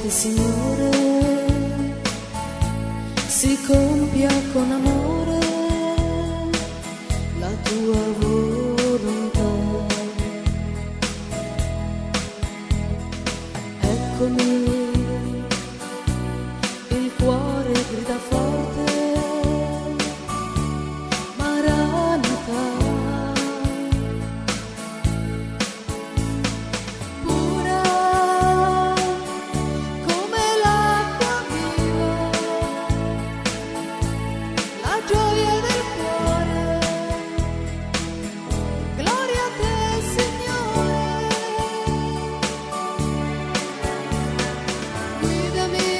Signore, si compia con amore la tua volontà. Eccomi, il cuore grida forte, Maranatha. Pura come l'acqua viva, la gioia del cuore, gloria a te, Signore. Guidami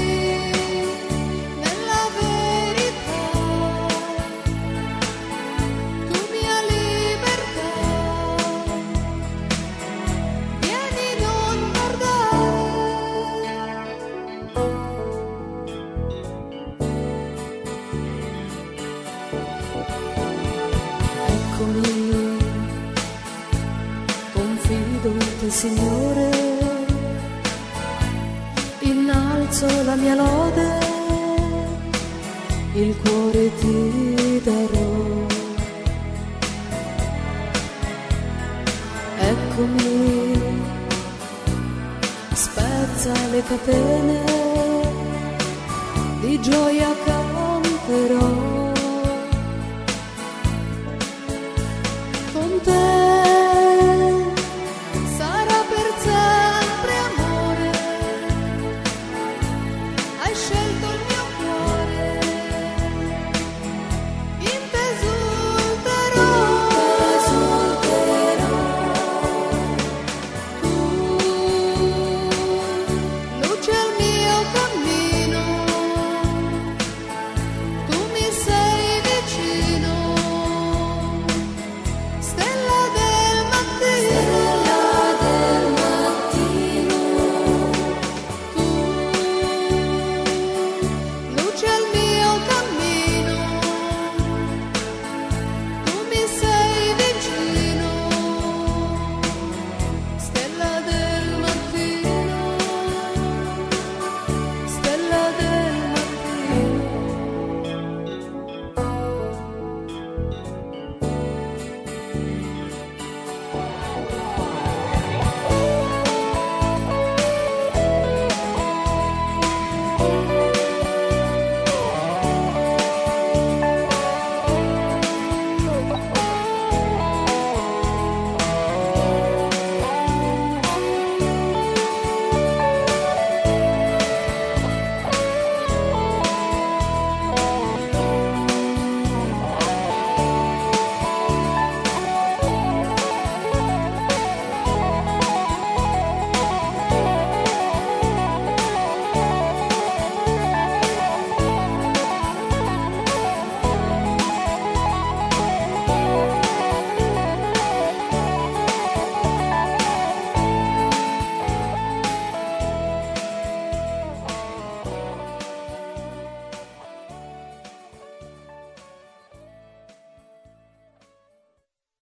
nella verità, tu mia libertà, vieni non tardare. Eccomi, confido in te, Signore, innalzo la mia lode, il cuore ti darò. Eccomi, spezza le catene, di gioia canterò.